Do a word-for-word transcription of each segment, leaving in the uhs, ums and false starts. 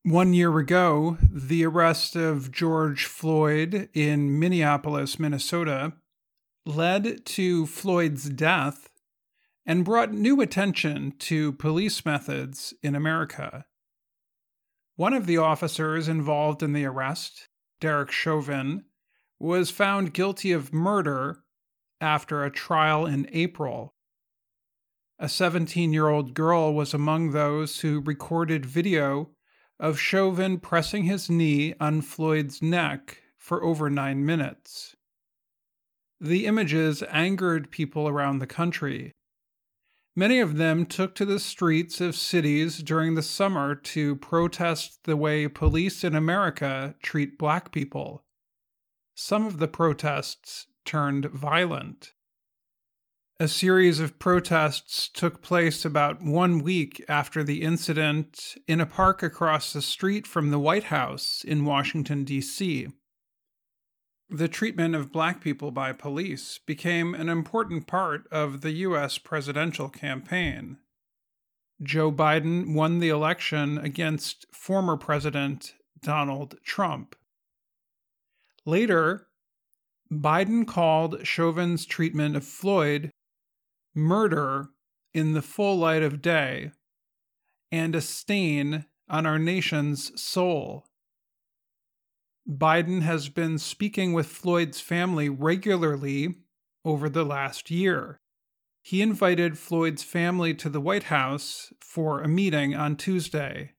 One year ago, the arrest of George Floyd in Minneapolis, Minnesota, led to Floyd's death and brought new attention to police methods in America. One of the officers involved in the arrest, Derek Chauvin, was found guilty of murder after a trial in April. A seventeen-year-old girl was among those who recorded video of Chauvin pressing his knee on Floyd's neck for over nine minutes. The images angered people around the country. Many of them took to the streets of cities during the summer to protest the way police in America treat Black people. Some of the protests turned violent. A series of protests took place about one week after the incident in a park across the street from the White House in Washington, D C The treatment of Black people by police became an important part of the U S presidential campaign. Joe Biden won the election against former President Donald Trump. Later, Biden called Chauvin's treatment of Floyd murder in the full light of day and a stain on our nation's soul. Biden has been speaking with Floyd's family regularly over the last year. He invited Floyd's family to the White House for a meeting on Tuesday.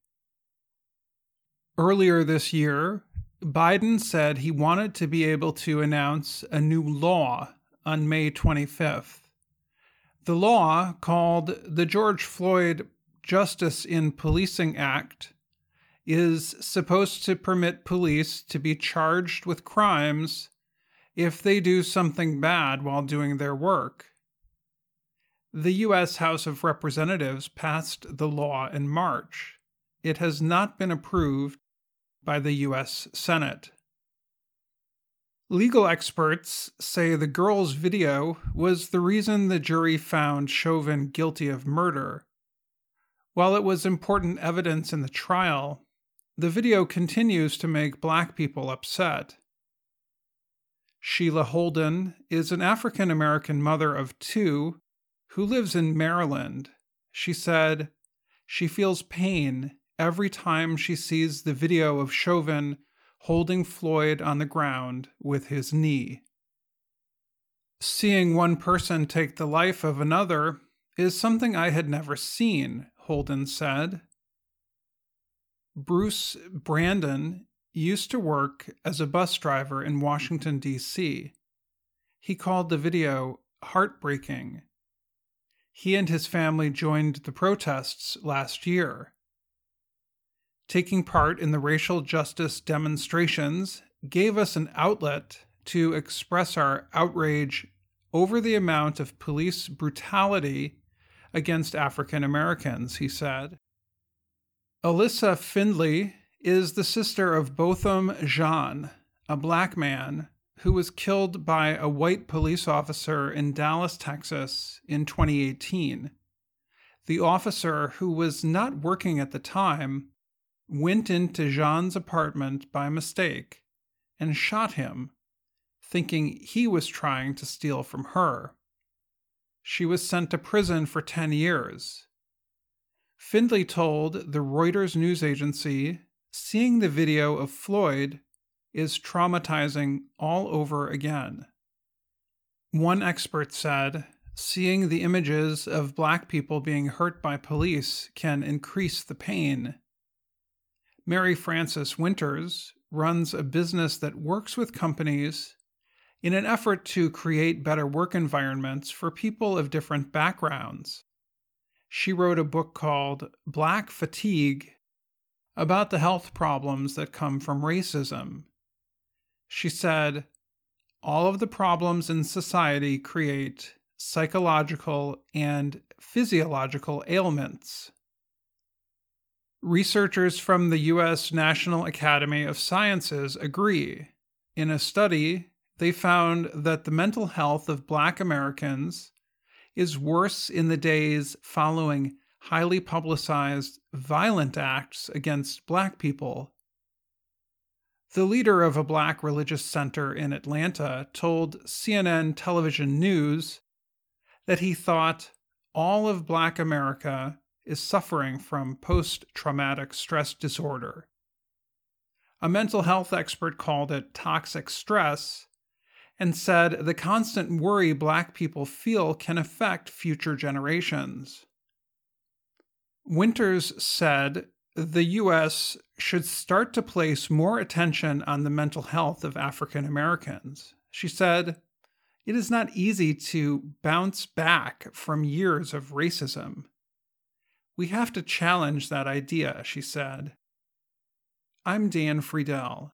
Earlier this year, Biden said he wanted to be able to announce a new law on May twenty-fifth. The law, called the George Floyd Justice in Policing Act, is supposed to permit police to be charged with crimes if they do something bad while doing their work. The U S House of Representatives passed the law in March. It has not been approved by the U S Senate. Legal experts say the girl's video was the reason the jury found Chauvin guilty of murder. While it was important evidence in the trial, the video continues to make Black people upset. Sheila Holden is an African-American mother of two who lives in Maryland. She said she feels pain every time she sees the video of Chauvin holding Floyd on the ground with his knee. Seeing one person take the life of another is something I had never seen, Holden said. Bruce Brandon used to work as a bus driver in Washington, D C He called the video heartbreaking. He and his family joined the protests last year. Taking part in the racial justice demonstrations gave us an outlet to express our outrage over the amount of police brutality against African Americans, he said. Alyssa Findley is the sister of Botham Jean, a Black man who was killed by a white police officer in Dallas, Texas in twenty eighteen. The officer, who was not working at the time, went into Jean's apartment by mistake and shot him, thinking he was trying to steal from her. She was sent to prison for ten years. Findley told the Reuters news agency, "Seeing the video of Floyd is traumatizing all over again." One expert said, "Seeing the images of Black people being hurt by police can increase the pain." Mary Frances Winters runs a business that works with companies in an effort to create better work environments for people of different backgrounds. She wrote a book called Black Fatigue about the health problems that come from racism. She said, "All of the problems in society create psychological and physiological ailments." Researchers from the U S National Academy of Sciences agree. In a study, they found that the mental health of Black Americans is worse in the days following highly publicized, violent acts against Black people. The leader of a Black religious center in Atlanta told C N N Television News that he thought all of Black America is suffering from post-traumatic stress disorder. A mental health expert called it toxic stress and said the constant worry Black people feel can affect future generations. Winters said the U S should start to place more attention on the mental health of African Americans. She said, "It is not easy to bounce back from years of racism. We have to challenge that idea," she said. I'm Dan Friedel.